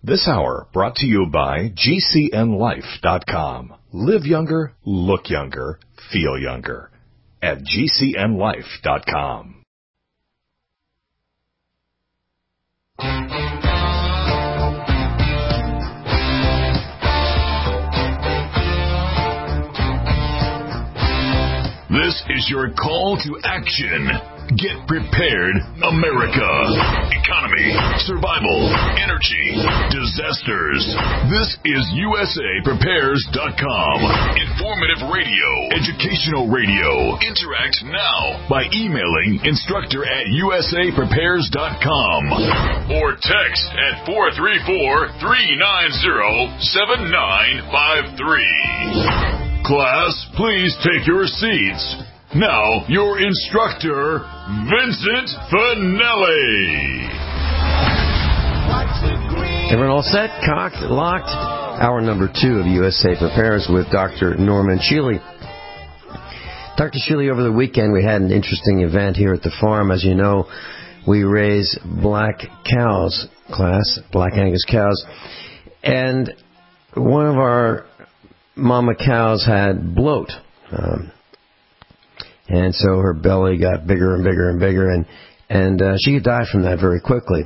This hour brought to you by GCNLife.com. Live younger, look younger, feel younger. At GCNLife.com. This is your call to action. Get prepared, America. Economy, survival, energy, disasters. This is USAPrepares.com. Informative radio, educational radio. Interact now by emailing instructor@USAPrepares.com or text at 434-390-7953. Class, please take your seats. Now, your instructor, Vincent Finelli. Everyone all set? Cocked? Locked? Hour number 2 of USA Prepares with Dr. Norman Shealy. Dr. Shealy, over the weekend we had an interesting event here at the farm. As you know, we raise black cows, class, black Angus cows. And one of our mama cows had bloat. And so her belly got bigger and bigger and bigger, and she could die from that very quickly.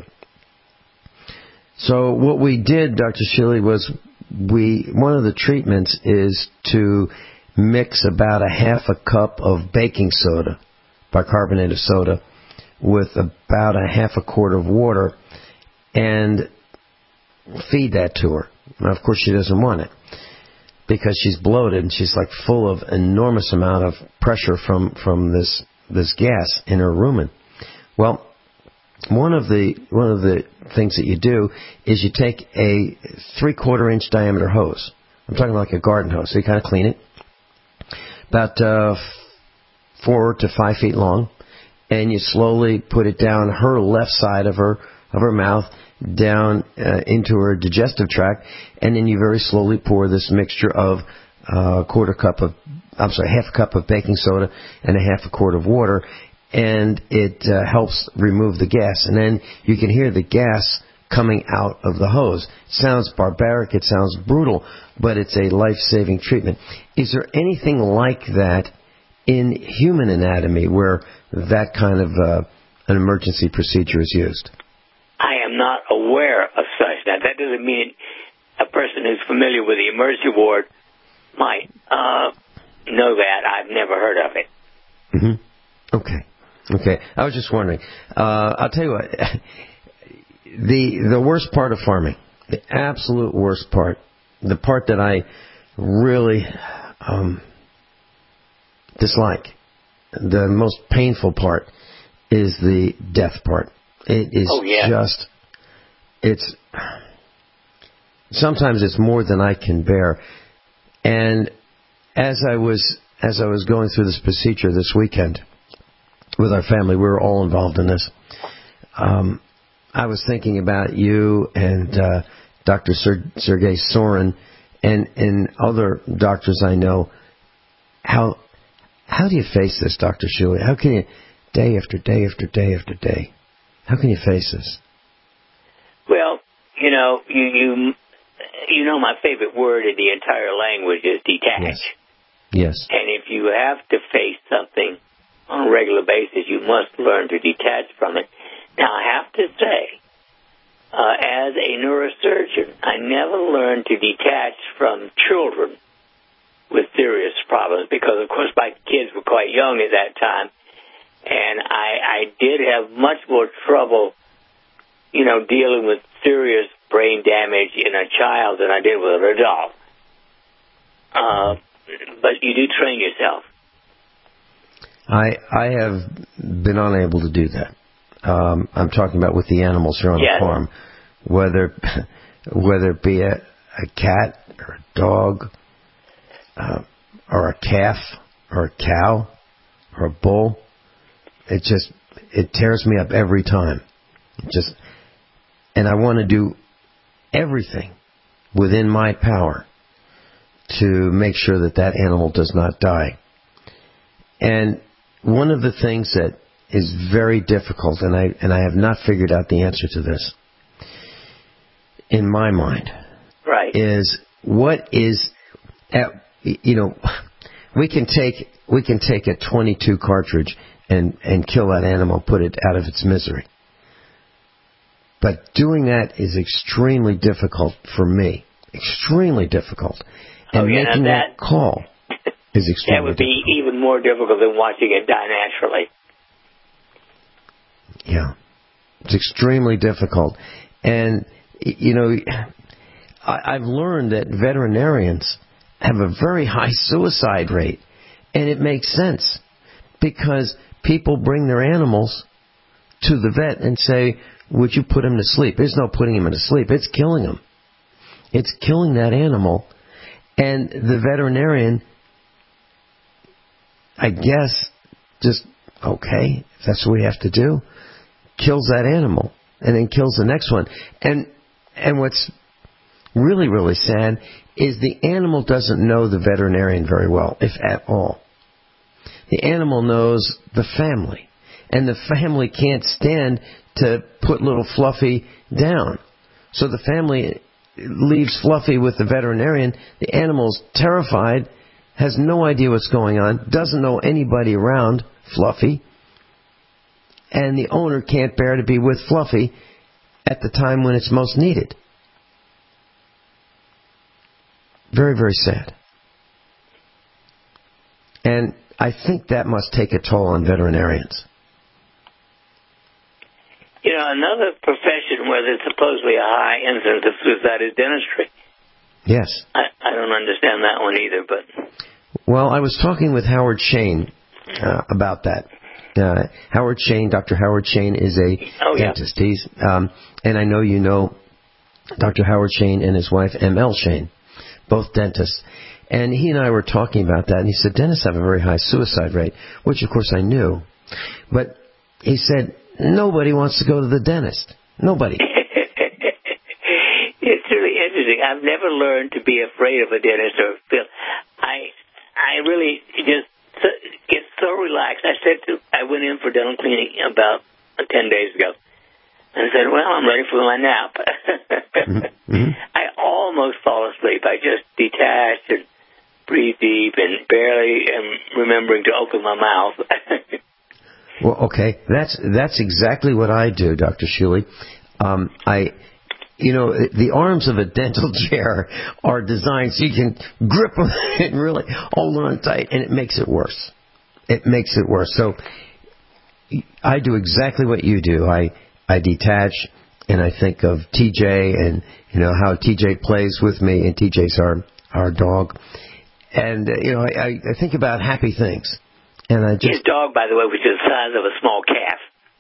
So what we did, Dr. Shealy, was one of the treatments is to mix about a half a cup of baking soda, bicarbonate of soda, with about a half a quart of water, and feed that to her. Now, of course, she doesn't want it, because she's bloated and she's like full of enormous amount of pressure from this gas in her rumen. Well, one of the things that you do is you take a 3/4 inch diameter hose. I'm talking like a garden hose. So you kind of clean it, about 4 to 5 feet long, and you slowly put it down her left side of her mouth, down into her digestive tract, and then you very slowly pour this mixture of half a cup of baking soda and a half a quart of water, and it helps remove the gas. And then you can hear the gas coming out of the hose. It sounds barbaric, it sounds brutal, but it's a life-saving treatment. Is there anything like that in human anatomy where that kind of an emergency procedure is used? I am not aware of such. Now, that doesn't mean a person who's familiar with the emergency ward might know that. I've never heard of it. Mm-hmm. Okay. I was just wondering. I'll tell you what. The worst part of farming, the absolute worst part, the part that I really dislike, the most painful part, is the death part. It is sometimes it's more than I can bear. And as I was going through this procedure this weekend with our family, we were all involved in this. I was thinking about you and Dr. Sergei Sorin and other doctors I know. How do you face this, Dr. Shealy? How can you, day after day after day after day, how can you face this? Well, you know my favorite word in the entire language is detach. Yes. And if you have to face something on a regular basis, you must learn to detach from it. Now, I have to say, as a neurosurgeon, I never learned to detach from children with serious problems because, of course, my kids were quite young at that time. And I did have much more trouble, dealing with serious brain damage in a child than I did with an adult. But you do train yourself. I have been unable to do that. I'm talking about with the animals here on the farm, whether it be a cat or a dog or a calf or a cow or a bull. It tears me up every time. And I want to do everything within my power to make sure that animal does not die. And one of the things that is very difficult, and I have not figured out the answer to this, in my mind, right, is what is, we can take a .22 cartridge and kill that animal, put it out of its misery. But doing that is extremely difficult for me. Extremely difficult. And making that call is extremely difficult. That would be even more difficult than watching it die naturally. Yeah. It's extremely difficult. And, I've learned that veterinarians have a very high suicide rate. And it makes sense. Because people bring their animals to the vet and say, would you put him to sleep? There's no putting him to sleep. It's killing him. It's killing that animal. And the veterinarian, I guess, just, okay, if that's what we have to do, kills that animal and then kills the next one. And what's really, really sad is the animal doesn't know the veterinarian very well, if at all. The animal knows the family. And the family can't stand to put little Fluffy down. So the family leaves Fluffy with the veterinarian. The animal's terrified, has no idea what's going on, doesn't know anybody around Fluffy, and the owner can't bear to be with Fluffy at the time when it's most needed. Very, very sad. And I think that must take a toll on veterinarians. Another profession where there's supposedly a high incidence of suicide is dentistry. Yes. I don't understand that one either, but... Well, I was talking with Howard Shane about that. Howard Shane, Dr. Howard Shane is a dentist. Yeah. He's, and I know you know Dr. Howard Shane and his wife, M.L. Shane, both dentists. And he and I were talking about that, and he said, dentists have a very high suicide rate, which, of course, I knew. But he said, nobody wants to go to the dentist. Nobody. It's really interesting. I've never learned to be afraid of a dentist or feel... I really just get so relaxed. I went in for dental cleaning about 10 days ago. And I said, well, I'm ready for my nap. Mm-hmm. I almost fall asleep. I just detach and breathe deep and barely am remembering to open my mouth. Well, okay. That's exactly what I do, Dr. Shuley. The arms of a dental chair are designed so you can grip them and really hold on tight, and it makes it worse. It makes it worse. So I do exactly what you do. I detach, and I think of TJ and, how TJ plays with me, and TJ's our dog. And, I think about happy things. And I just... His dog, by the way, was the size of a small calf.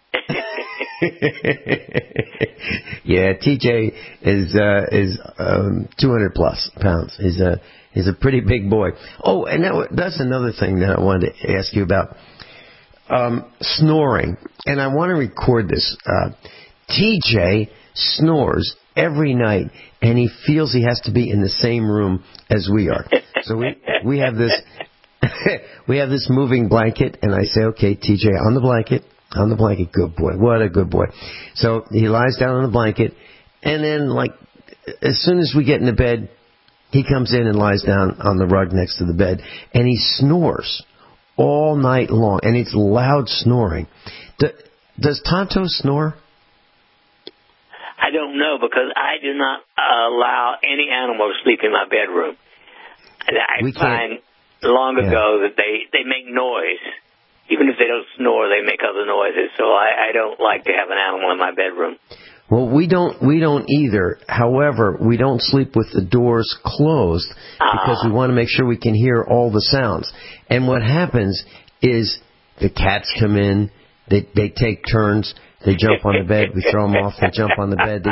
Yeah, TJ is 200 plus pounds. He's a pretty big boy. Oh, and that's another thing that I wanted to ask you about. Snoring. And I want to record this. TJ snores every night, and he feels he has to be in the same room as we are. So we have this we have this moving blanket, and I say, okay, TJ, on the blanket. On the blanket, good boy. What a good boy. So he lies down on the blanket, and then, as soon as we get into bed, he comes in and lies down on the rug next to the bed, and he snores all night long, and it's loud snoring. Does Tonto snore? I don't know, because I do not allow any animal to sleep in my bedroom. I find long ago that they make noise. Even if they don't snore, they make other noises. So I don't like to have an animal in my bedroom. Well, we don't either. However, we don't sleep with the doors closed because we want to make sure we can hear all the sounds. And what happens is the cats come in, they take turns, they jump on the bed, we throw them off, they jump on the bed.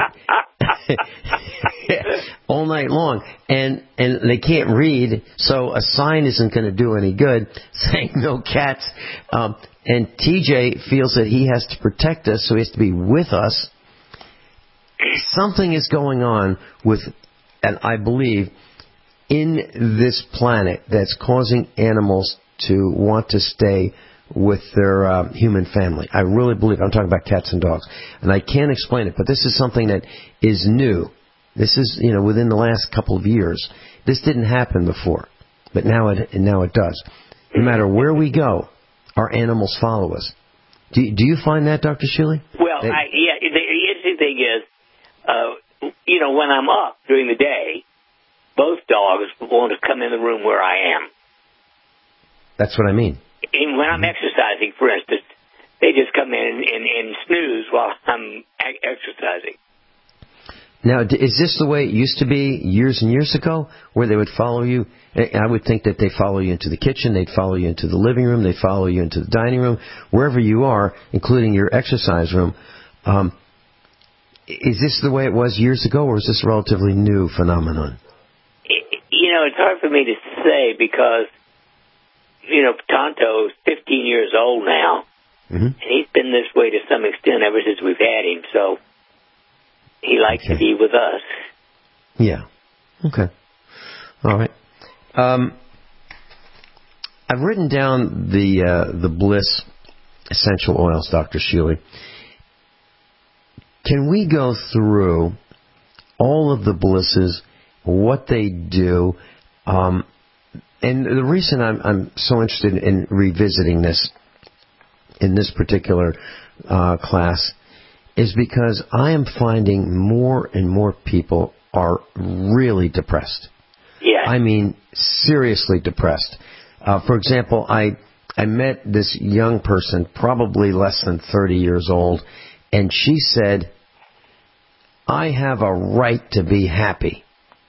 All night long, and they can't read, so a sign isn't going to do any good saying no cats. And TJ feels that he has to protect us, so he has to be with us. Something is going on with, and I believe, in this planet that's causing animals to want to stay with their human family. I really believe. I'm talking about cats and dogs, and I can't explain it, but this is something that is new. This is, within the last couple of years. This didn't happen before, but now it does. No matter where we go, our animals follow us. Do you find that, Dr. Shealy? Well, the interesting thing is, when I'm up during the day, both dogs want to come in the room where I am. That's what I mean. And when I'm exercising, for instance, they just come in and snooze while I'm exercising. Now, is this the way it used to be years and years ago, where they would follow you? I would think that they follow you into the kitchen, they'd follow you into the living room, they'd follow you into the dining room, wherever you are, including your exercise room. Is this the way it was years ago, or is this a relatively new phenomenon? It's hard for me to say because, Tonto's 15 years old now, and he's been this way to some extent ever since we've had him, so he likes to be with us. Yeah. Okay. All right. I've written down the Bliss essential oils, Dr. Shealy. Can we go through all of the Blisses, what they do? And the reason I'm so interested in revisiting this in this particular class is because I am finding more and more people are really depressed. Yeah. I mean, seriously depressed. For example, I met this young person, probably less than 30 years old, and she said, I have a right to be happy.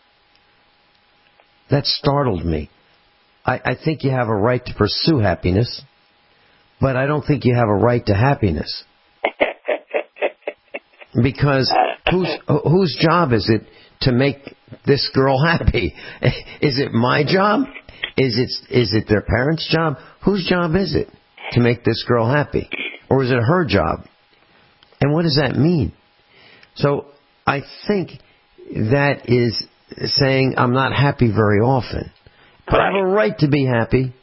That startled me. I think you have a right to pursue happiness, but I don't think you have a right to happiness. Because whose job is it to make this girl happy? Is it my job? Is it their parents' job? Whose job is it to make this girl happy? Or is it her job? And what does that mean? So I think that is saying I'm not happy very often. But I have a right to be happy.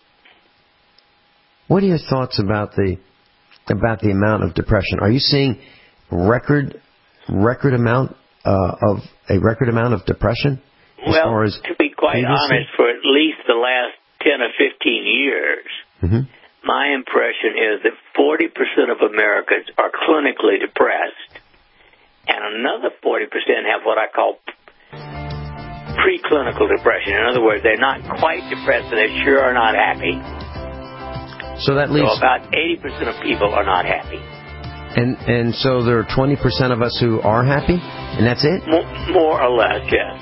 What are your thoughts about the amount of depression? Are you seeing record amount of depression? Well, to be quite honest, for at least the last 10 or 15 years, my impression is that 40% of Americans are clinically depressed, and another 40% have what I call preclinical depression. In other words, they're not quite depressed, and they sure are not happy. So that leaves... So about 80% of people are not happy. And so there are 20% of us who are happy, and that's it? More or less, yes.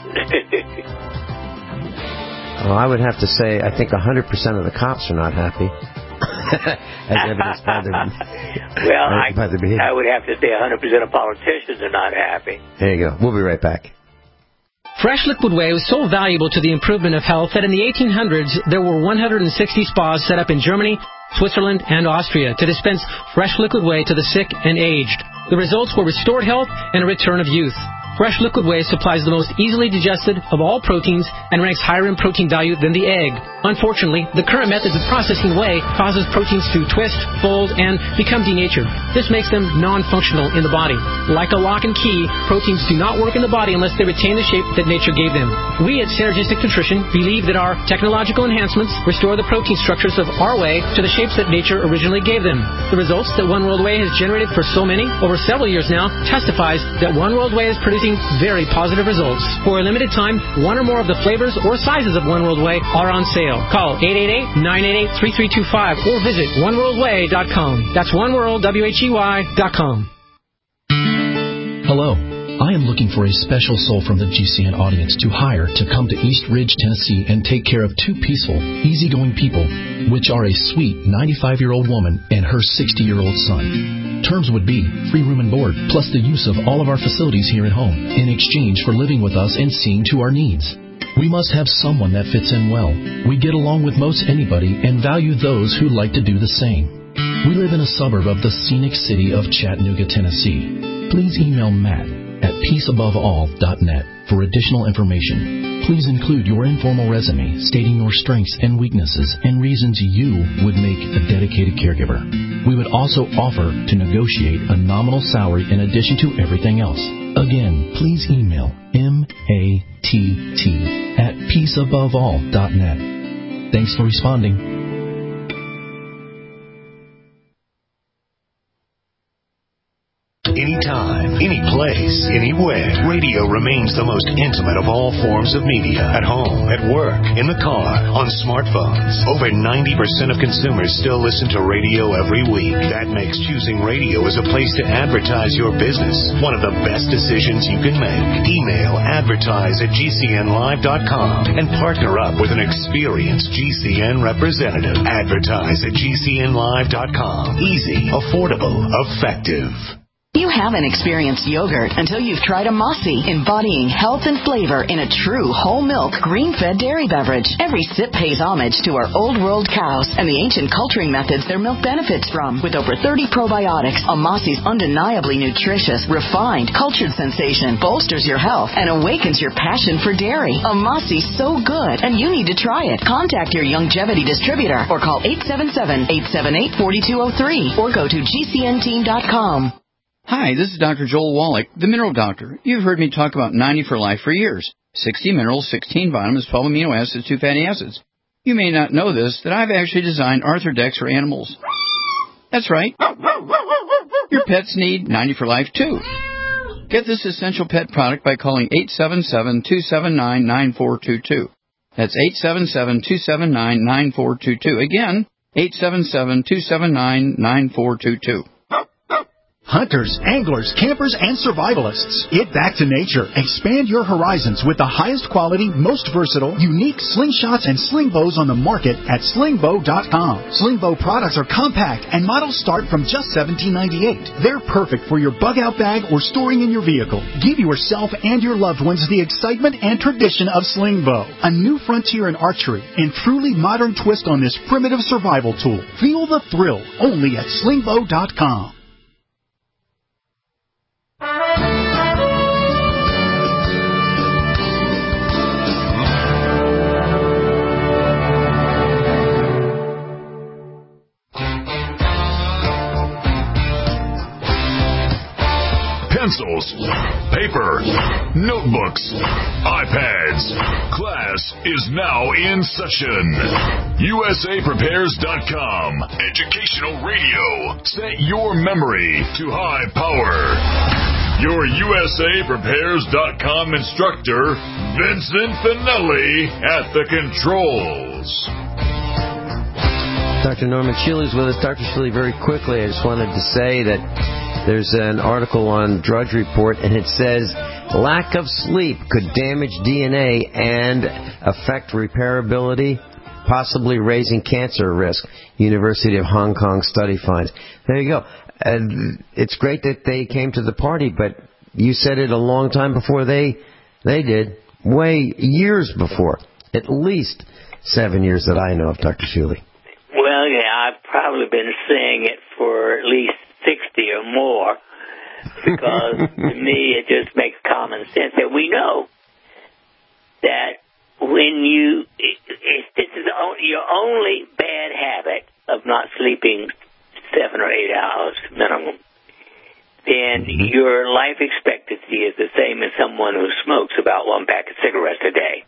Well, I would have to say I think 100% of the cops are not happy. As evidenced by their behavior. I would have to say 100% of politicians are not happy. There you go. We'll be right back. Fresh Liquid Whey was so valuable to the improvement of health that in the 1800s there were 160 spas set up in Germany, Switzerland, and Austria to dispense fresh liquid whey to the sick and aged. The results were restored health and a return of youth. Fresh Liquid Whey supplies the most easily digested of all proteins and ranks higher in protein value than the egg. Unfortunately, the current methods of processing whey causes proteins to twist, fold, and become denatured. This makes them non-functional in the body. Like a lock and key, proteins do not work in the body unless they retain the shape that nature gave them. We at Synergistic Nutrition believe that our technological enhancements restore the protein structures of our whey to the shapes that nature originally gave them. The results that One World Whey has generated for so many, over several years now, testifies that One World Whey is producing very positive results. For a limited time, one or more of the flavors or sizes of One World Whey are on sale. Call 888-988-3325 or visit oneworldwhey.com. That's oneworldwhey.com. Hello. I am looking for a special soul from the GCN audience to hire to come to East Ridge, Tennessee and take care of two peaceful, easygoing people, which are a sweet 95-year-old woman and her 60-year-old son. Terms would be free room and board, plus the use of all of our facilities here at home, in exchange for living with us and seeing to our needs. We must have someone that fits in well. We get along with most anybody and value those who like to do the same. We live in a suburb of the scenic city of Chattanooga, Tennessee. Please email Matt at peaceaboveall.net for additional information. Please include your informal resume stating your strengths and weaknesses and reasons you would make a dedicated caregiver. We would also offer to negotiate a nominal salary in addition to everything else. Again, please email matt@peaceaboveall.net. Thanks for responding. Anytime, any place, anywhere, radio remains the most intimate of all forms of media. At home, at work, in the car, on smartphones. Over 90% of consumers still listen to radio every week. That makes choosing radio as a place to advertise your business one of the best decisions you can make. Email advertise@gcnlive.com and partner up with an experienced GCN representative. Advertise@gcnlive.com. Easy, affordable, effective. You haven't experienced yogurt until you've tried a Mossy, embodying health and flavor in a true whole milk, green-fed dairy beverage. Every sip pays homage to our old world cows and the ancient culturing methods their milk benefits from. With over 30 probiotics, a Mossy's undeniably nutritious, refined, cultured sensation bolsters your health and awakens your passion for dairy. A Mossy's so good, and you need to try it. Contact your Youngevity distributor or call 877-878-4203 or go to gcnteam.com. Hi, this is Dr. Joel Wallach, the Mineral Doctor. You've heard me talk about 90 for Life for years. 60 minerals, 16 vitamins, 12 amino acids, 2 fatty acids. You may not know this, that I've actually designed Arthrodex for animals. That's right. Your pets need 90 for Life, too. Get this essential pet product by calling 877-279-9422. That's 877-279-9422. Again, 877-279-9422. Hunters, anglers, campers, and survivalists. Get back to nature. Expand your horizons with the highest quality, most versatile, unique slingshots and sling bows on the market at slingbow.com. Slingbow products are compact and models start from just $17.98. They're perfect for your bug-out bag or storing in your vehicle. Give yourself and your loved ones the excitement and tradition of Slingbow, a new frontier in archery and truly modern twist on this primitive survival tool. Feel the thrill only at slingbow.com. Pencils, paper, notebooks, iPads. Class is now in session. USAPrepares.com. Educational radio. Set your memory to high power. Your USAPrepares.com instructor, Vincent Finelli, at the controls. Dr. Norman Shealy is with us. Dr. Shealy, very quickly, I just wanted to say that there's an article on Drudge Report, and it says lack of sleep could damage DNA and affect repairability, possibly raising cancer risk. University of Hong Kong study finds. There you go. It's great that they came to the party, but you said it a long time before they did. Years before. At least 7 years that I know of, Dr. Shealy. Well, yeah, I've probably been saying it for at least 60 or more, because to me it just makes common sense that we know that when this is your only bad habit of not sleeping 7 or 8 hours minimum, then your life expectancy is the same as someone who smokes about 1 pack of cigarettes a day.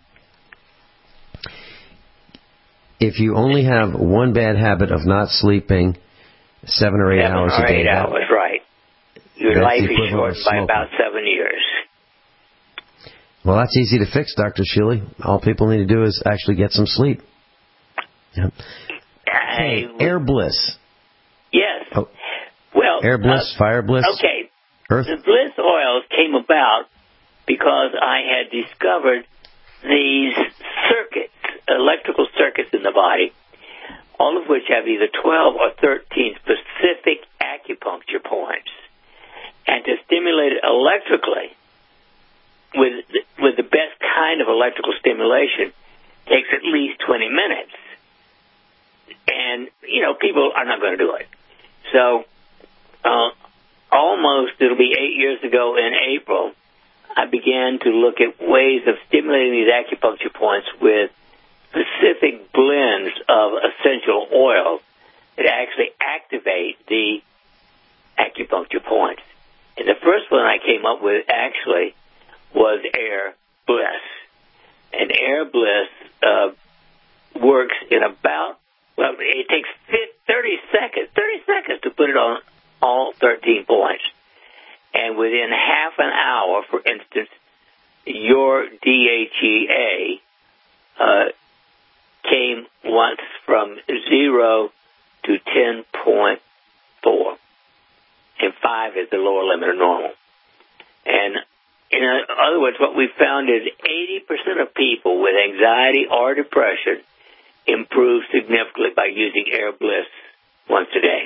If you only have one bad habit of not sleeping 7 or 8 hours a day. 7 or 8 hours, right. Your life is short by about 7 years. Well, that's easy to fix, Dr. Shealy. All people need to do is actually get some sleep. Yep. Hey, Air Bliss. Yes. Oh. Well, Air Bliss, Fire Bliss. Okay. Earth. The Bliss oils came about because I had discovered these circuits, electrical circuits in the body, all of which have either 12 or 13 specific acupuncture points. And to stimulate it electrically, with the best kind of electrical stimulation, takes at least 20 minutes. And, people are not going to do it. So, it'll be 8 years ago in April, I began to look at ways of stimulating these acupuncture points with specific blends of essential oils that actually activate the acupuncture points. And the first one I came up with actually was Air Bliss. And Air Bliss works in about, well, it takes 30 seconds to put it on all 13 points. And within half an hour, for instance, your DHEA came once from 0 to 10.4. And 5 is the lower limit of normal. And in other words, what we found is 80% of people with anxiety or depression improve significantly by using Air Bliss once a day.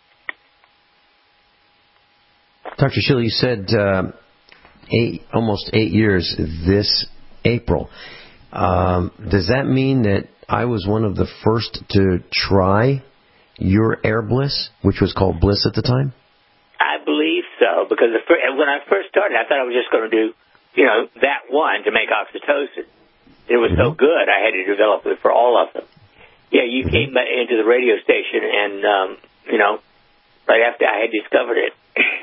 Dr. Schiller, you said almost 8 years this April. Does that mean that I was one of the first to try your Air Bliss, which was called Bliss at the time? I believe so, because when I first started, I thought I was just going to do, that one to make oxytocin. It was so good, I had to develop it for all of them. Yeah, you came into the radio station, and, right after I had discovered it.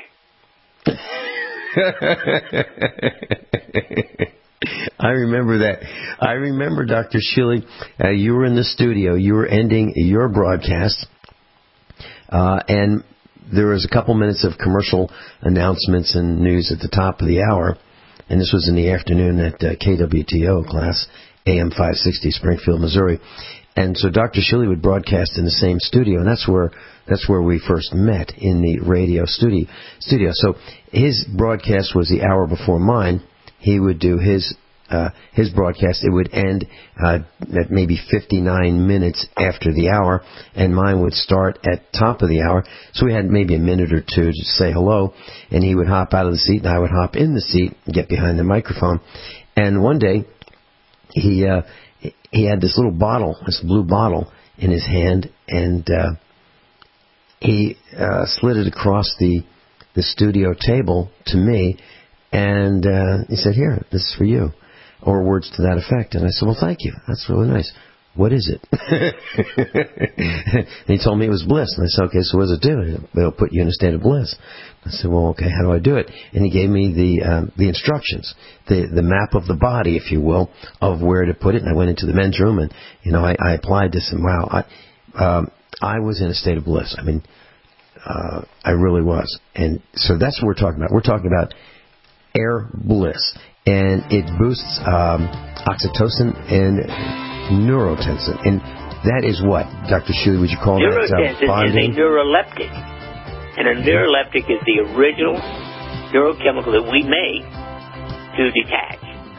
I remember that. I remember, Dr. Schilly, you were in the studio. You were ending your broadcast, and there was a couple minutes of commercial announcements and news at the top of the hour, and this was in the afternoon at KWTO class, AM 560, Springfield, Missouri. And so Dr. Schilly would broadcast in the same studio, and that's where we first met, in the radio studio. So his broadcast was the hour before mine. He would do his broadcast. It would end at maybe 59 minutes after the hour, and mine would start at top of the hour. So we had maybe a minute or two to say hello, and he would hop out of the seat, and I would hop in the seat and get behind the microphone. And one day, he had this little bottle, this blue bottle, in his hand, and he slid it across the studio table to me, and he said, "Here, this is for you," or words to that effect. And I said, "Well, thank you. That's really nice. What is it?" And he told me it was Bliss. And I said, "Okay, so what does it do?" "It'll put you in a state of bliss." I said, "Well, okay, how do I do it?" And he gave me the instructions, the map of the body, if you will, of where to put it. And I went into the men's room, and I applied this, and wow, I was in a state of bliss. I mean, I really was. And so that's what we're talking about. We're talking about Air Bliss, and it boosts oxytocin and neurotensin. And that is what, Dr. Schilly, would you call that? Neurotensin is a neuroleptic. And a neuroleptic is the original neurochemical that we make to detach.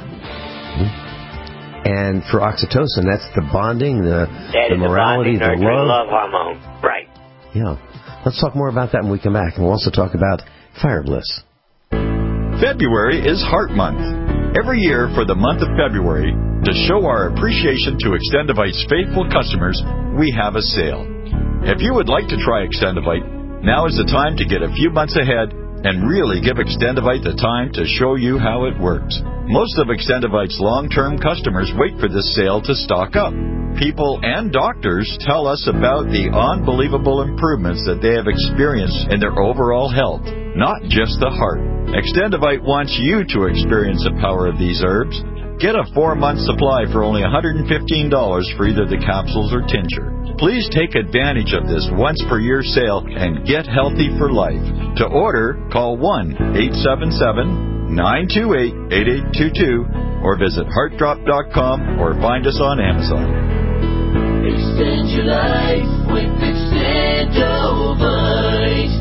And for oxytocin, that's the bonding, the morality, the love hormone. Right. Yeah. Let's talk more about that when we come back. And we'll also talk about Fire Bliss. February is Heart Month. Every year for the month of February, to show our appreciation to Extendivite's faithful customers, we have a sale. If you would like to try Extendivite, now is the time to get a few months ahead and really give Extendivite the time to show you how it works. Most of Extendivite's long-term customers wait for this sale to stock up. People and doctors tell us about the unbelievable improvements that they have experienced in their overall health, not just the heart. Extendivite wants you to experience the power of these herbs. Get a 4-month supply for only $115 for either the capsules or tincture. Please take advantage of this once-per-year sale and get healthy for life. To order, call 1-877-928-8822 or visit heartdrop.com or find us on Amazon. Extend your life with Extendovite.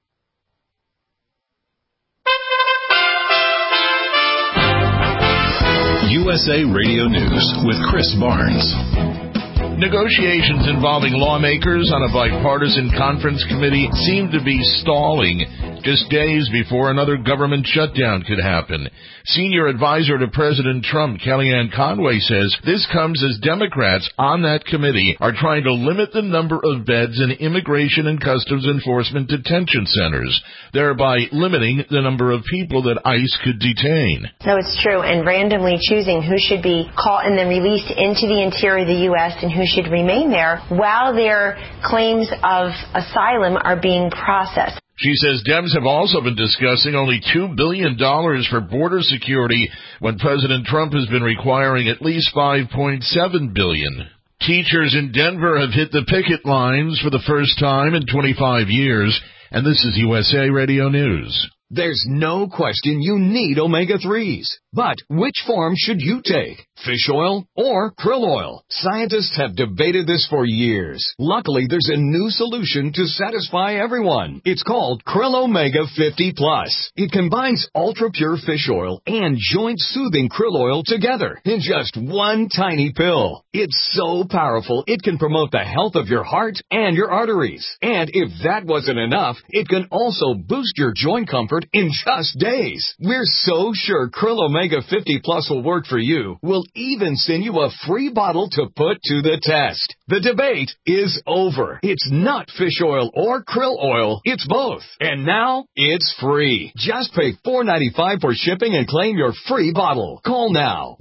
USA Radio News with Chris Barnes. Negotiations involving lawmakers on a bipartisan conference committee seem to be stalling just days before another government shutdown could happen. Senior advisor to President Trump, Kellyanne Conway, says this comes as Democrats on that committee are trying to limit the number of beds in immigration and customs enforcement detention centers, thereby limiting the number of people that ICE could detain. No, it's true, and randomly choosing who should be caught and then released into the interior of the U.S. and who should remain there while their claims of asylum are being processed. She says Dems have also been discussing only $2 billion for border security when President Trump has been requiring at least $5.7 billion. Teachers in Denver have hit the picket lines for the first time in 25 years, and this is USA Radio News. There's no question you need omega-3s. But which form should you take? Fish oil or krill oil? Scientists have debated this for years. Luckily, there's a new solution to satisfy everyone. It's called Krill Omega 50 Plus. It combines ultra-pure fish oil and joint-soothing krill oil together in just one tiny pill. It's so powerful, it can promote the health of your heart and your arteries. And if that wasn't enough, it can also boost your joint comfort in just days. We're so sure Krill Omega 50 Plus will work for you. We'll even send you a free bottle to put to the test. The debate is over. It's not fish oil or krill oil. It's both. And now, it's free. Just pay $4.95 for shipping and claim your free bottle. Call now.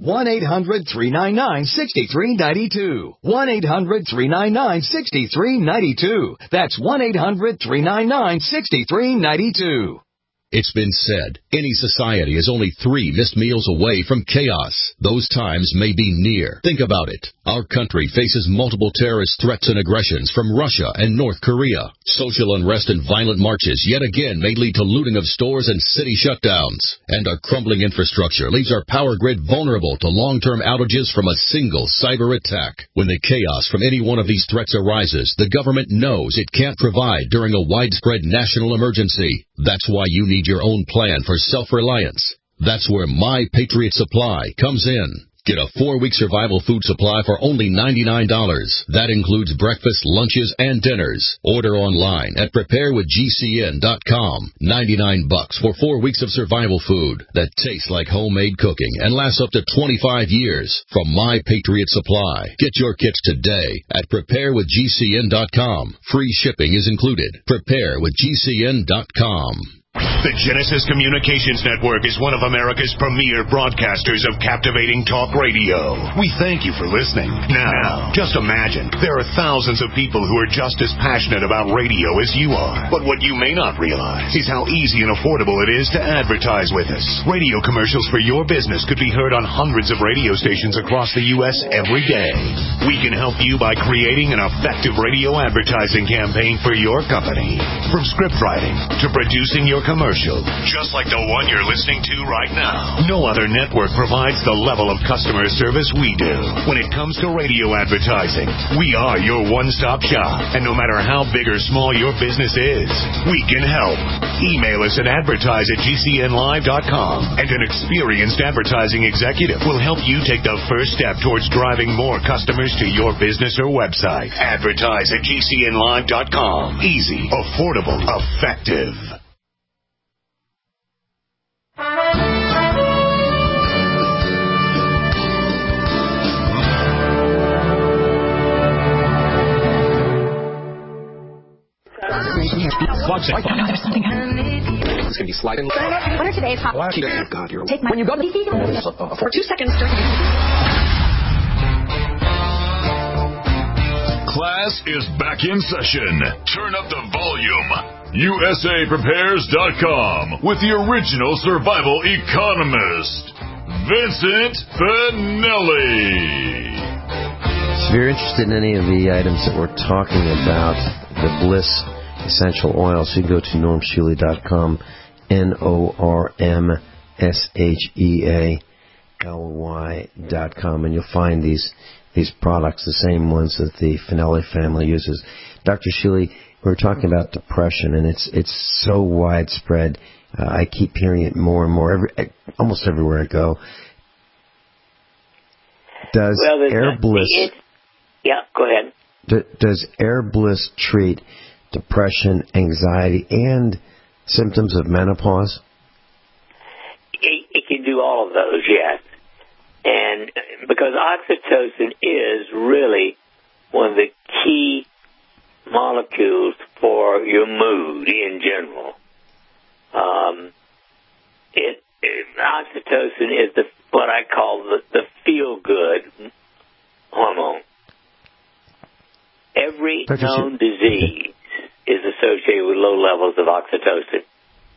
1-800-399-6392. 1-800-399-6392. That's 1-800-399-6392. It's been said, any society is only 3 missed meals away from chaos. Those times may be near. Think about it. Our country faces multiple terrorist threats and aggressions from Russia and North Korea. Social unrest and violent marches yet again may lead to looting of stores and city shutdowns. And our crumbling infrastructure leaves our power grid vulnerable to long-term outages from a single cyber attack. When the chaos from any one of these threats arises, the government knows it can't provide during a widespread national emergency. That's why you need your own plan for self-reliance. That's where My Patriot Supply comes in. Get a 4-week survival food supply for only $99. That includes breakfast, lunches, and dinners. Order online at preparewithgcn.com. $99 for 4 weeks of survival food that tastes like homemade cooking and lasts up to 25 years from My Patriot Supply. Get your kits today at preparewithgcn.com. Free shipping is included. Preparewithgcn.com. The Genesis Communications Network is one of America's premier broadcasters of captivating talk radio. We thank you for listening. Now, just imagine, there are thousands of people who are just as passionate about radio as you are. But what you may not realize is how easy and affordable it is to advertise with us. Radio commercials for your business could be heard on hundreds of radio stations across the U.S. every day. We can help you by creating an effective radio advertising campaign for your company. From script writing to producing your commercial, just like the one you're listening to right now. No other network provides the level of customer service we do. When it comes to radio advertising, we are your one-stop shop. And no matter how big or small your business is, we can help. Email us at advertise@gcnlive.com, and an experienced advertising executive will help you take the first step towards driving more customers to your business or website. Advertise@gcnlive.com. Easy, affordable, effective. It's going to be sliding. What are today's hot? Oh, God, you're... Take my... When you go to the... For 2 seconds... Class is back in session. Turn up the volume. USAPrepares.com with the original survival economist, Vincent Finelli. If you're interested in any of the items that we're talking about, the Bliss essential oils, you can go to normshuley.com, normshealy.com, and you'll find these products, the same ones that the Finelli family uses. Dr. Shealy, we're talking about depression, and it's so widespread. I keep hearing it more and more, almost everywhere I go. Does Air Bliss... Yeah, go ahead. Does Air Bliss treat depression, anxiety, and symptoms of menopause? It can do all of those, yes. And because oxytocin is really one of the key molecules for your mood in general. Oxytocin is what I call the feel-good hormone. Every known disease is associated with low levels of oxytocin.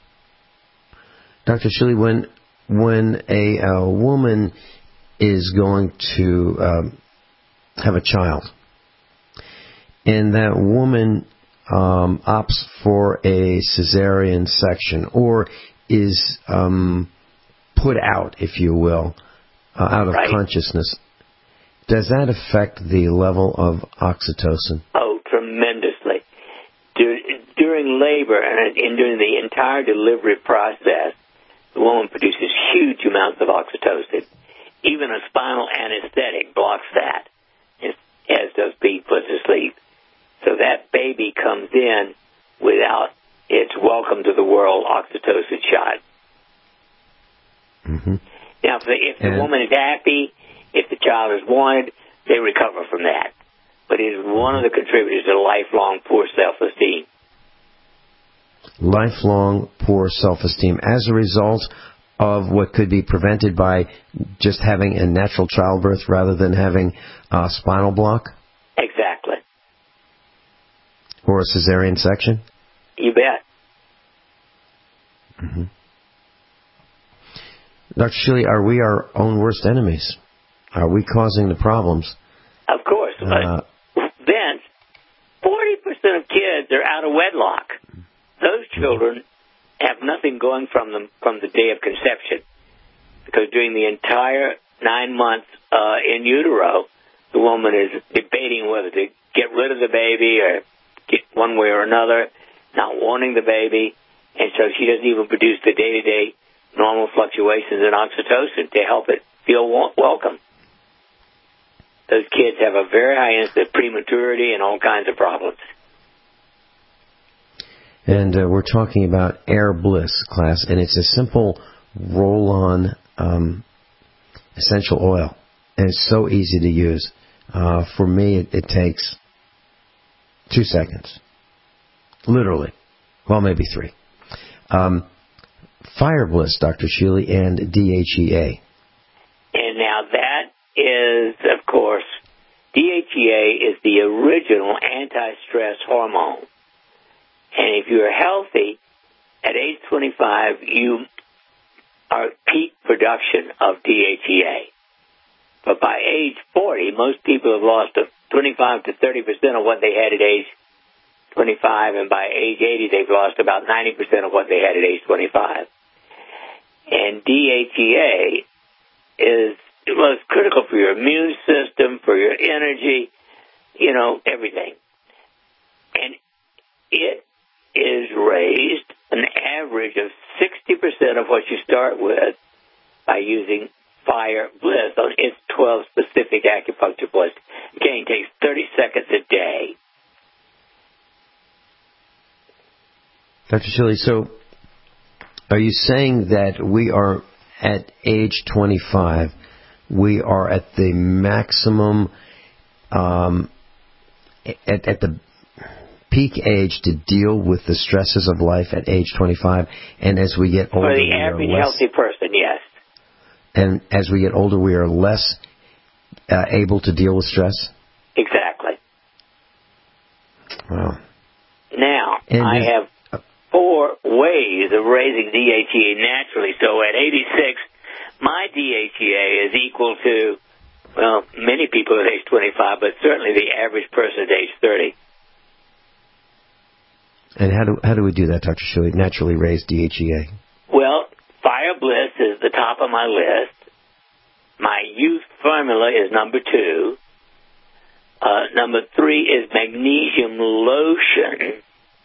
Dr. Shilley, when a woman is going to have a child, and that woman opts for a cesarean section or is put out, if you will, out of consciousness, does that affect the level of oxytocin? Oh, tremendously. During labor and during the entire delivery process, the woman produces huge amounts of oxytocin. Even a spinal anesthetic blocks that, as does being put to sleep. So that baby comes in without its welcome to the world oxytocin shot. Mm-hmm. Now, if the woman is happy, if the child is wanted, they recover from that. But it is one of the contributors to lifelong poor self-esteem. Lifelong poor self-esteem as a result of what could be prevented by just having a natural childbirth rather than having a spinal block? Exactly. Or a cesarean section? You bet. Mm-hmm. Dr. Shilley, are we our own worst enemies? Are we causing the problems? Of course. Vince, 40% of kids are out of wedlock. Those children have nothing going from them from the day of conception. Because during the entire 9 months in utero, the woman is debating whether to get rid of the baby or get one way or another, not wanting the baby. And so she doesn't even produce the day-to-day normal fluctuations in oxytocin to help it feel welcome. Those kids have a very high incidence of prematurity and all kinds of problems. And we're talking about Air Bliss, class, and it's a simple roll-on essential oil. And it's so easy to use. For me, it takes 2 seconds. Literally. Well, maybe 3. Fire Bliss, Dr. Shilley, and DHEA. And now that is, of course, DHEA is the original anti-stress hormone. And if you're healthy, at age 25, you are at peak production of DHEA. But by age 40, most people have lost 25 to 30% of what they had at age 25, and by age 80, they've lost about 90% of what they had at age 25. And DHEA is most critical for your immune system, for your energy, everything. And it is raised an average of 60% of what you start with by using Fire Bliss on its 12 specific acupuncture points. Again, it takes 30 seconds a day. Dr. Shilley, so are you saying that we are at age 25, we are at the maximum, at the peak age to deal with the stresses of life at age 25, and as we get older, for the average healthy person, yes. And as we get older, we are less able to deal with stress? Exactly. Wow. Now, I have 4 ways of raising DHEA naturally. So at 86, my DHEA is equal to, well, many people at age 25, but certainly the average person at age 30. And how do we do that, Dr. Shilley? Naturally raise DHEA? Well, Fire Bliss is the top of my list. My youth formula is number 2. Number 3 is magnesium lotion.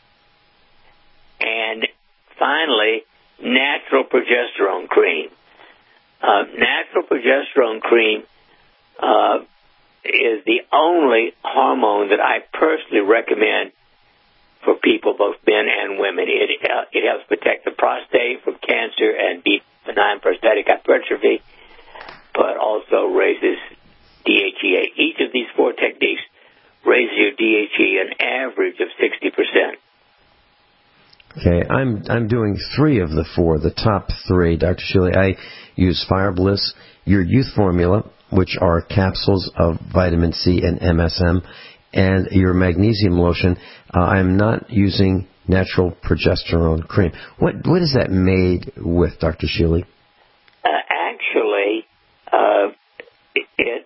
And finally, natural progesterone cream. Natural progesterone cream is the only hormone that I personally recommend for people, both men and women. It helps protect the prostate from cancer and benign prostatic hypertrophy, but also raises DHEA. Each of these 4 techniques raises your DHEA an average of 60%. Okay, I'm doing 3 of the 4, the top 3, Dr. Shilley. I use Fire Bliss, your youth formula, which are capsules of vitamin C and MSM, and your magnesium lotion. I'm not using natural progesterone cream. What is that made with, Dr. Shealy? Actually, it's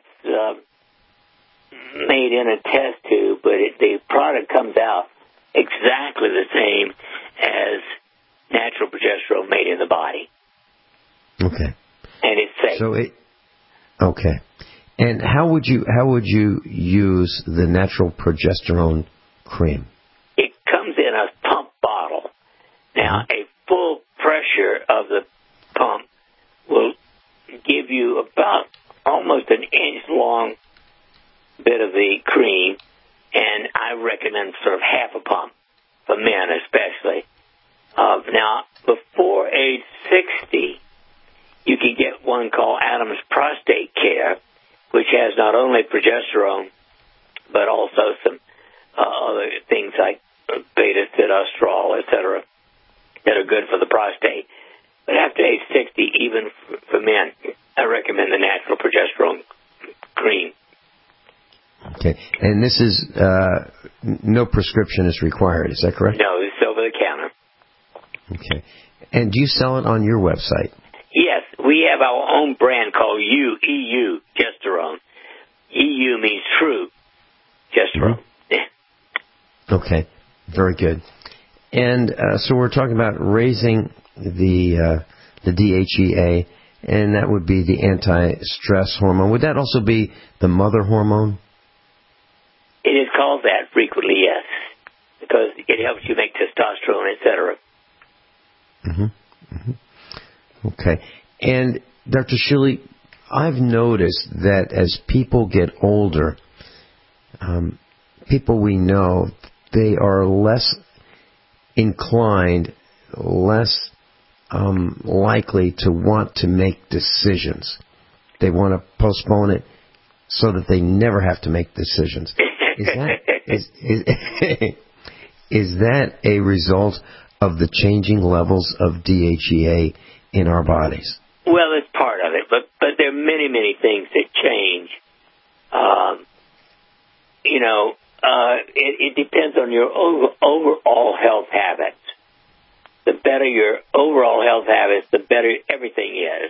made in a test tube, but the product comes out exactly the same as natural progesterone made in the body. Okay. And it's safe. Okay. And how would you use the natural progesterone cream? It comes in a pump bottle. Now, a full pressure of the pump will give you about almost an inch long bit of the cream, and I recommend sort of half a pump for men especially. Now, before age 60, you can get one called Adam's Prostate Care, which has not only progesterone, but also some other things like beta-sitosterol, etc., that are good for the prostate. But after age 60, even for men, I recommend the natural progesterone cream. Okay. And this is, no prescription is required, is that correct? No, it's over the counter. Okay. And do you sell it on your website? Yes, we have our own brand called EU Gesterone. EU means true Gesterone. Mm-hmm. Okay, very good. And so we're talking about raising the DHEA, and that would be the anti-stress hormone. Would that also be the mother hormone? It is called that frequently, yes, because it helps you make testosterone, etc. Mm-hmm. Mm-hmm. Okay. And Dr. Shealy, I've noticed that as people get older, people we know, they are less inclined, less likely to want to make decisions. They want to postpone it so that they never have to make decisions. Is that a result of the changing levels of DHEA in our bodies? Well, it's part of it, but there are many, many things that change. It depends on your overall health habits. The better your overall health habits, the better everything is.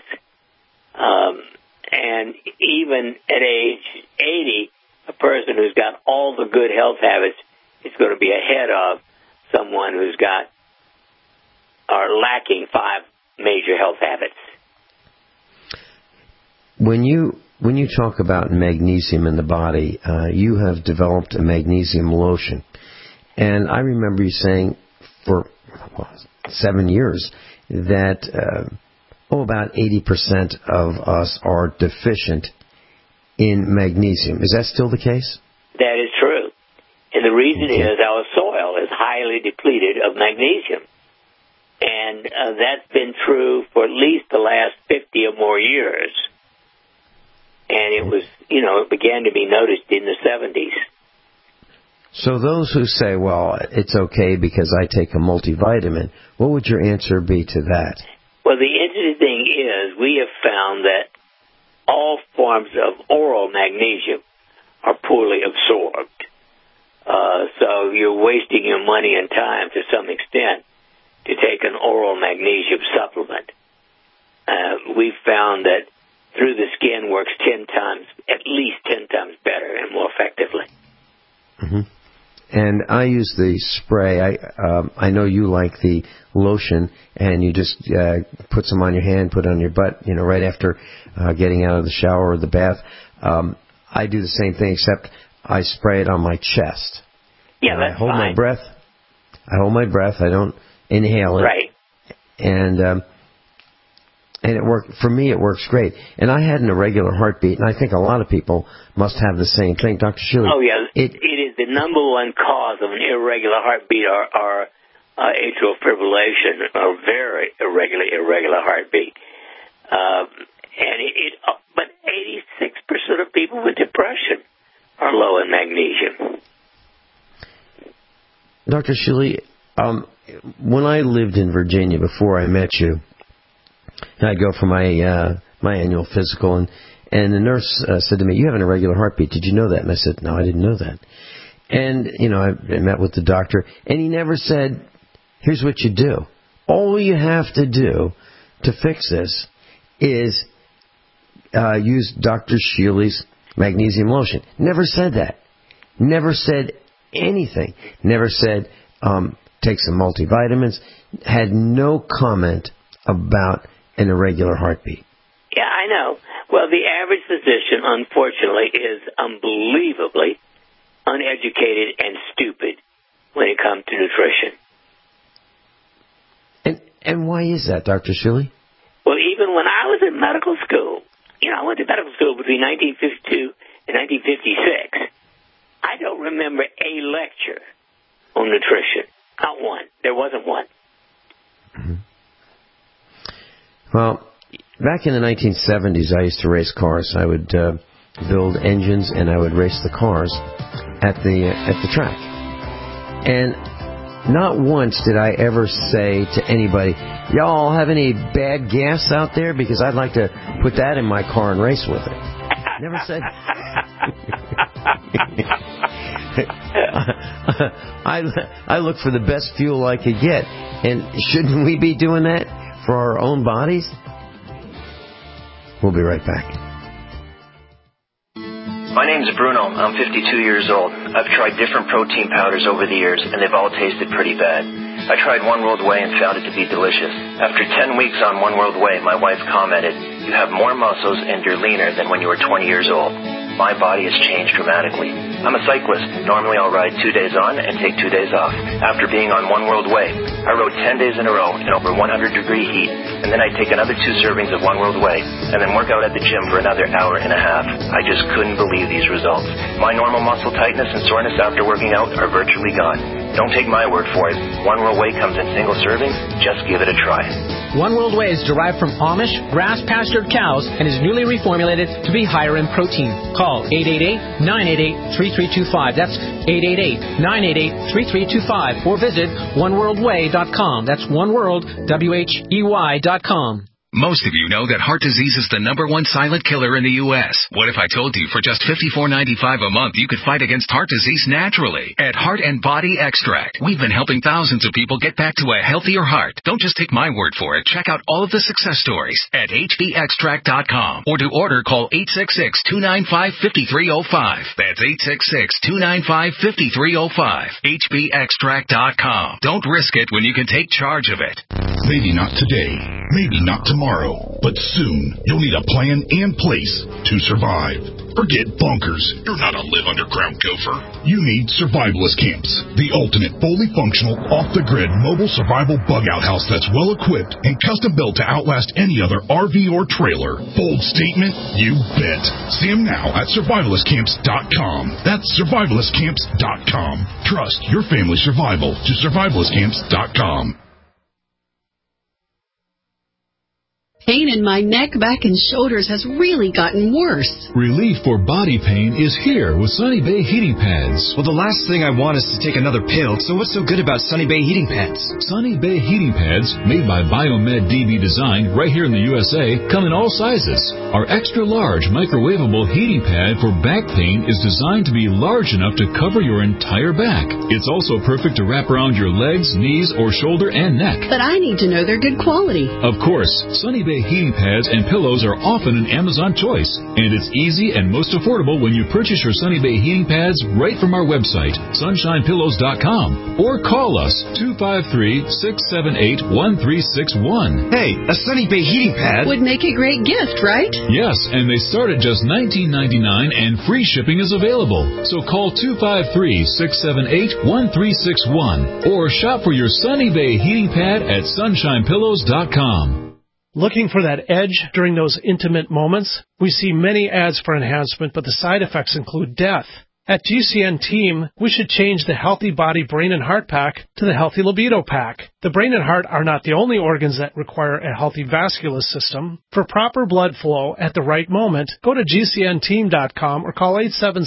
And even at age 80, a person who's got all the good health habits is going to be ahead of someone who's got or lacking 5 major health habits. When you talk about magnesium in the body, you have developed a magnesium lotion. And I remember you saying for 7 years that about 80% of us are deficient in magnesium. Is that still the case? That is true. And the reason is our soil is highly depleted of magnesium. And that's been true for at least the last 50 or more years. And it was, it began to be noticed in the 70s. So those who say, well, it's okay because I take a multivitamin, what would your answer be to that? Well, the interesting thing is we have found that all forms of oral magnesium are poorly absorbed. So you're wasting your money and time to some extent to take an oral magnesium supplement. We've found that through the skin works at least 10 times better and more effectively. Mm-hmm. And I use the spray. I know you like the lotion, and you just put some on your hand, put it on your butt, right after getting out of the shower or the bath. I do the same thing, except I spray it on my chest. Yeah, that's I hold fine. my breath. I don't inhale it. Right. And it worked for me. It works great. And I had an irregular heartbeat, and I think a lot of people must have the same thing, Dr. Shealy. Oh yeah, it is the number one cause of an irregular heartbeat or atrial fibrillation, or very irregular heartbeat. But 86% of people with depression are low in magnesium. Dr. Shealy, when I lived in Virginia before I met you, I'd go for my annual physical, and the nurse said to me, "You have an irregular heartbeat. Did you know that?" And I said, "No, I didn't know that." And I met with the doctor, and he never said, Here's what you do. All you have to do to fix this is use Dr. Shealy's magnesium lotion. Never said that. Never said anything. Never said take some multivitamins. Had no comment about an irregular heartbeat. Yeah, I know. Well, the average physician, unfortunately, is unbelievably uneducated and stupid when it comes to nutrition. And why is that, Dr. Shealy? Well, even when I was in medical school, I went to medical school between 1952 and 1956. I don't remember a lecture on nutrition. Not one. There wasn't one. Mm-hmm. Well, back in the 1970s, I used to race cars. I would build engines and I would race the cars at the track. And not once did I ever say to anybody, y'all have any bad gas out there? Because I'd like to put that in my car and race with it. Never said. I look for the best fuel I could get. And shouldn't we be doing that for our own bodies? We'll be right back. My name's Bruno. I'm 52 years old. I've tried different protein powders over the years, and they've all tasted pretty bad. I tried One World Whey and found it to be delicious. After 10 weeks on One World Whey, my wife commented, "You have more muscles and you're leaner than when you were 20 years old." My body has changed dramatically. I'm a cyclist. Normally I'll ride 2 days on and take 2 days off. After being on One World Whey, I rode 10 days in a row in over 100-degree heat, and then I'd take another 2 servings of One World Whey, and then work out at the gym for another hour and a half. I just couldn't believe these results. My normal muscle tightness and soreness after working out are virtually gone. Don't take my word for it. One World Whey comes in single servings. Just give it a try. One World Whey is derived from Amish, grass-pastured cows and is newly reformulated to be higher in protein. Call 888-988-3325. That's 888-988-3325. Or visit oneworldwhey.com. That's oneworld.com. Most of you know that heart disease is the #1 silent killer in the U.S. What if I told you for just $54.95 a month you could fight against heart disease naturally at Heart and Body Extract? We've been helping thousands of people get back to a healthier heart. Don't just take my word for it. Check out all of the success stories at hbextract.com. Or to order, call 866-295-5305. That's 866-295-5305. hbextract.com. Don't risk it when you can take charge of it. Maybe not today, maybe not tomorrow, but soon you'll need a plan and place to survive. Forget bunkers. You're not a live underground gopher. You need Survivalist Camps, the ultimate fully functional, off-the-grid mobile survival bug-out house that's well-equipped and custom-built to outlast any other RV or trailer. Bold statement? You bet. See them now at survivalistcamps.com. That's survivalistcamps.com. Trust your family's survival to survivalistcamps.com. Pain in my neck, back, and shoulders has really gotten worse. Relief for body pain is here with Sunny Bay Heating Pads. Well, the last thing I want is to take another pill, so what's so good about Sunny Bay Heating Pads? Sunny Bay Heating Pads, made by Biomed DB Design right here in the USA, come in all sizes. Our extra-large microwavable heating pad for back pain is designed to be large enough to cover your entire back. It's also perfect to wrap around your legs, knees, or shoulder and neck. But I need to know they're good quality. Of course, Sunny Bay heating pads and pillows are often an Amazon choice, and it's easy and most affordable when you purchase your Sunny Bay heating pads right from our website, sunshinepillows.com, or call us 253-678-1361. Hey, a Sunny Bay heating pad would make a great gift, right? Yes, and they start at just $19.99 and free shipping is available. So call 253-678-1361 or shop for your Sunny Bay heating pad at sunshinepillows.com. Looking for that edge during those intimate moments? We see many ads for enhancement, but the side effects include death. At GCN Team, we should change the Healthy Body, Brain, and Heart Pack to the Healthy Libido Pack. The brain and heart are not the only organs that require a healthy vascular system. For proper blood flow at the right moment, go to GCNteam.com or call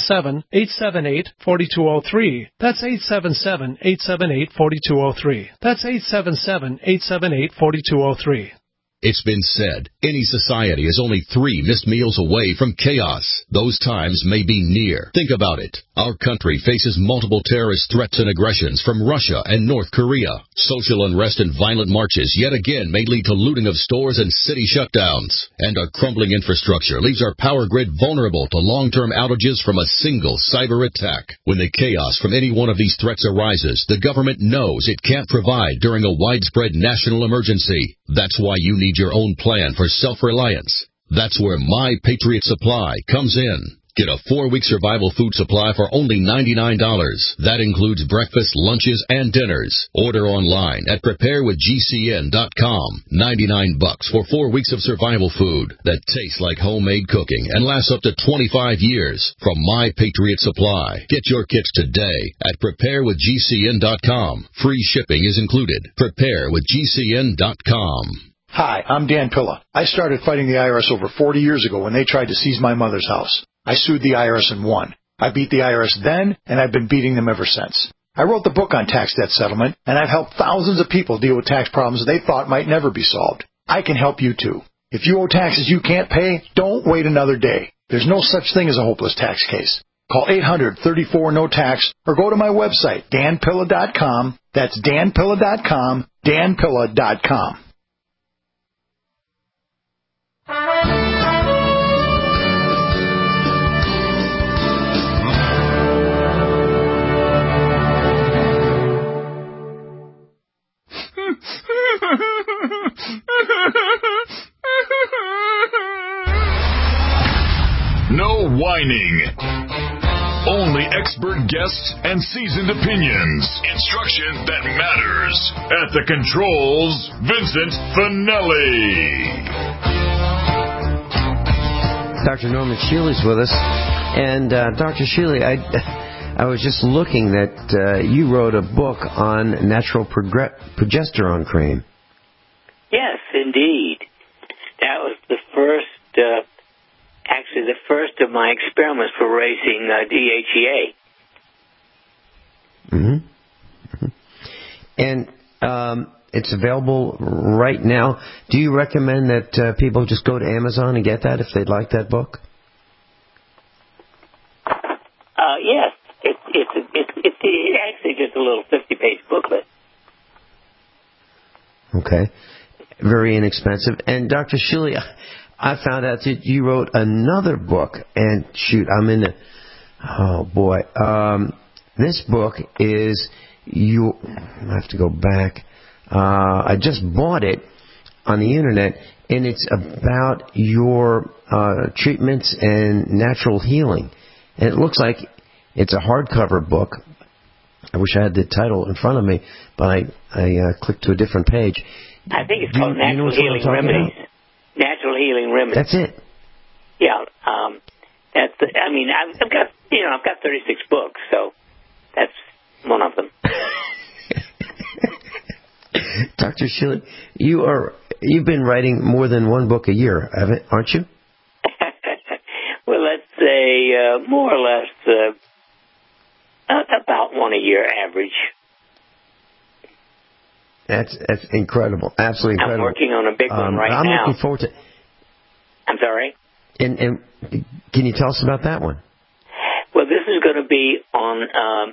877-878-4203. That's 877-878-4203. That's 877-878-4203. It's been said, any society is only 3 missed meals away from chaos. Those times may be near. Think about it. Our country faces multiple terrorist threats and aggressions from Russia and North Korea. Social unrest and violent marches yet again may lead to looting of stores and city shutdowns. And our crumbling infrastructure leaves our power grid vulnerable to long-term outages from a single cyber attack. When the chaos from any one of these threats arises, the government knows it can't provide during a widespread national emergency. That's why you need your own plan for self-reliance. That's where My Patriot Supply comes in. Get a 4-week survival food supply for only $99. That includes breakfast, lunches, and dinners. Order online at preparewithgcn.com. $99 for 4 weeks of survival food that tastes like homemade cooking and lasts up to 25 years. From My Patriot Supply. Get your kits today at preparewithgcn.com. Free shipping is included. Preparewithgcn.com. Hi, I'm Dan Pilla. I started fighting the IRS over 40 years ago when they tried to seize my mother's house. I sued the IRS and won. I beat the IRS then, and I've been beating them ever since. I wrote the book on tax debt settlement, and I've helped thousands of people deal with tax problems they thought might never be solved. I can help you too. If you owe taxes you can't pay, don't wait another day. There's no such thing as a hopeless tax case. Call 800-34-NO-TAX or go to my website, danpilla.com. That's danpilla.com, danpilla.com. No whining. Only expert guests and seasoned opinions. Instruction that matters. At the controls, Vincent Finelli. Dr. Norman Shealy's with us. And Dr. Shealy, I was just looking that you wrote a book on natural progesterone cream. Yes, indeed. That was the first, actually the first of my experiments for raising DHEA. Mm-hmm. And it's available right now. Do you recommend that people just go to Amazon and get that if they'd like that book? Yes. It's actually just a little 50-page booklet. Okay. Very inexpensive. And Dr. Shealy, I found out that you wrote another book. And shoot, I'm in the... Oh, boy. This book is... I have to go back. I just bought it on the Internet, and it's about your treatments and natural healing. And it looks like it's a hardcover book. I wish I had the title in front of me, but I clicked to a different page. I think it's called Natural Healing Remedies. Natural Healing Remedies. That's it. Yeah. I've got 36 books, so that's one of them. Dr. Shealy, you've been writing more than one book a year, aren't you? Well, let's say more or less about one a year average. That's incredible, absolutely incredible. I'm working on a big one now. I'm looking forward to. I'm sorry. And can you tell us about that one? Well, this is going to be on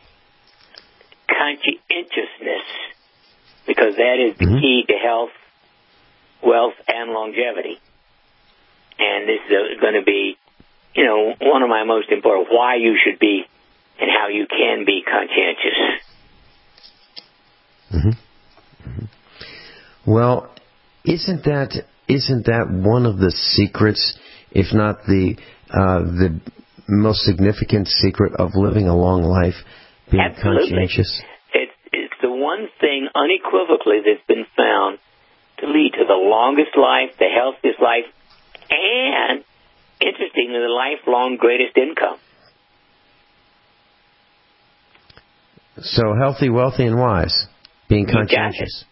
conscientiousness, because that is the key to health, wealth, and longevity. And this is going to be, one of my most important, why you should be and how you can be conscientious. Mm-hmm. Well, isn't that one of the secrets, if not the most significant secret of living a long life, being Absolutely. Conscientious? It's the one thing unequivocally that's been found to lead to the longest life, the healthiest life, and, interestingly, the lifelong greatest income. So healthy, wealthy, and wise, being conscientious.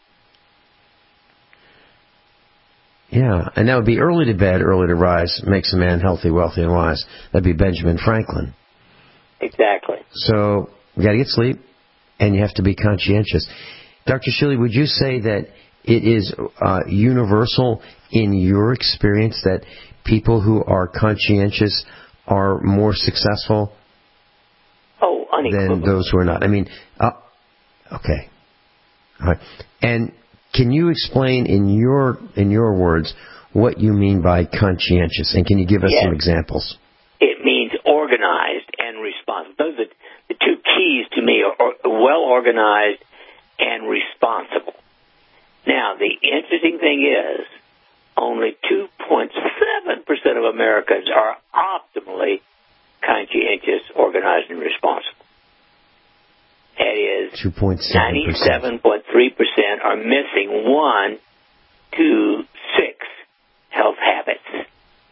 Yeah, and that would be early to bed, early to rise, makes a man healthy, wealthy, and wise. That'd be Benjamin Franklin. Exactly. So you got to get sleep, and you have to be conscientious. Dr. Shealy, would you say that it is universal in your experience that people who are conscientious are more successful than those who are not? I mean, okay. All right. And can you explain in your words what you mean by conscientious? And can you give us some examples? It means organized and responsible. Those are the two keys to me, are well organized and responsible. Now, the interesting thing is only 2.7% of Americans are optimally conscientious, organized, and responsible. That is, 97.3% are missing 1 to 6 health habits.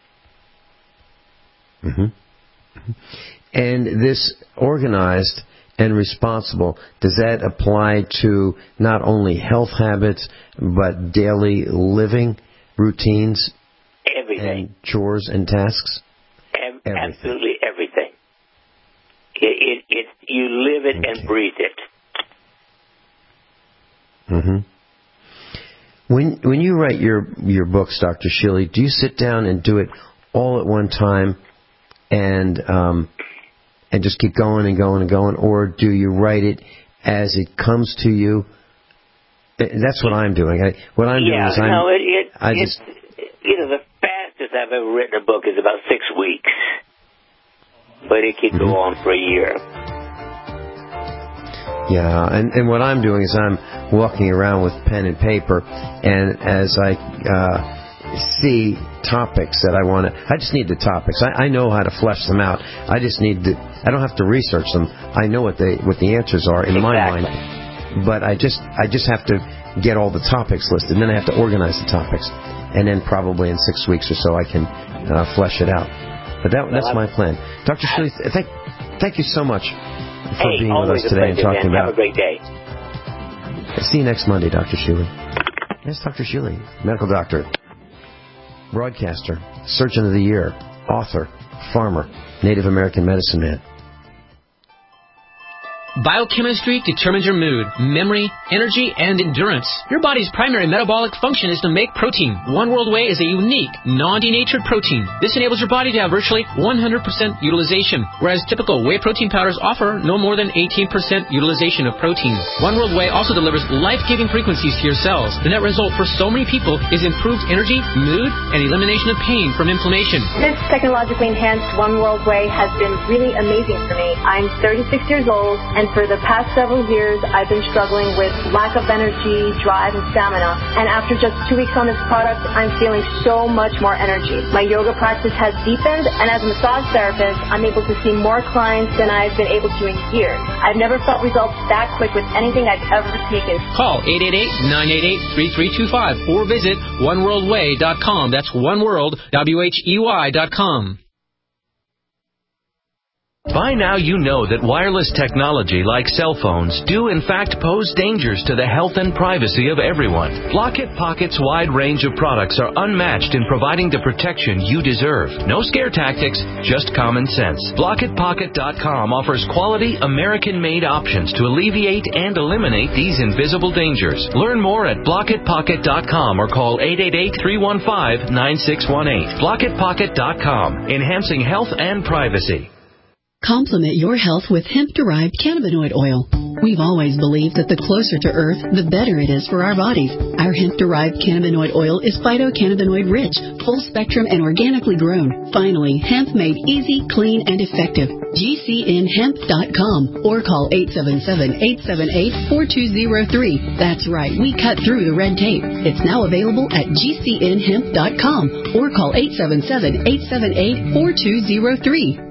Mm-hmm. And this organized and responsible, does that apply to not only health habits, but daily living routines? Everything. And chores and tasks? Absolutely everything. You live it and breathe it. Mm-hmm. When you write your books, Dr. Schily, do you sit down and do it all at one time and just keep going and going and going, or do you write it as it comes to you? That's what I'm doing. The fastest I've ever written a book is about 6 weeks, but it can go on for a year. Yeah, and what I'm doing is I'm walking around with pen and paper, and as I see topics that I want to, I just need the topics. I know how to flesh them out. I don't have to research them. I know what the answers are in my mind, but I just have to get all the topics listed, and then I have to organize the topics, and then probably in 6 weeks or so I can flesh it out. But that's my plan. Dr. Schily, thank you so much for being with us today and talking about. Have a great day. See you next Monday, Dr. Schily. Yes, Dr. Schily, medical doctor, broadcaster, Surgeon of the Year, author, farmer, Native American medicine man. Biochemistry determines your mood, memory, energy, and endurance. Your body's primary metabolic function is to make protein. One World Whey is a unique, non-denatured protein. This enables your body to have virtually 100% utilization, whereas typical whey protein powders offer no more than 18% utilization of protein. One World Whey also delivers life-giving frequencies to your cells. The net result for so many people is improved energy, mood, and elimination of pain from inflammation. This technologically enhanced One World Whey has been really amazing for me. I'm 36 years old, and for the past several years, I've been struggling with lack of energy, drive, and stamina. And after just 2 weeks on this product, I'm feeling so much more energy. My yoga practice has deepened, and as a massage therapist, I'm able to see more clients than I've been able to in years. I've never felt results that quick with anything I've ever taken. Call 888-988-3325 or visit oneworldwhey.com. That's oneworld.com. By now you know that wireless technology like cell phones do in fact pose dangers to the health and privacy of everyone. Blockit Pocket's wide range of products are unmatched in providing the protection you deserve. No scare tactics, just common sense. BlockitPocket.com offers quality American-made options to alleviate and eliminate these invisible dangers. Learn more at BlockitPocket.com or call 888-315-9618. BlockitPocket.com, enhancing health and privacy. Complement your health with hemp-derived cannabinoid oil. We've always believed that the closer to Earth, the better it is for our bodies. Our hemp-derived cannabinoid oil is phytocannabinoid-rich, full-spectrum, and organically grown. Finally, hemp made easy, clean, and effective. GCNHemp.com or call 877-878-4203. That's right, we cut through the red tape. It's now available at GCNHemp.com or call 877-878-4203.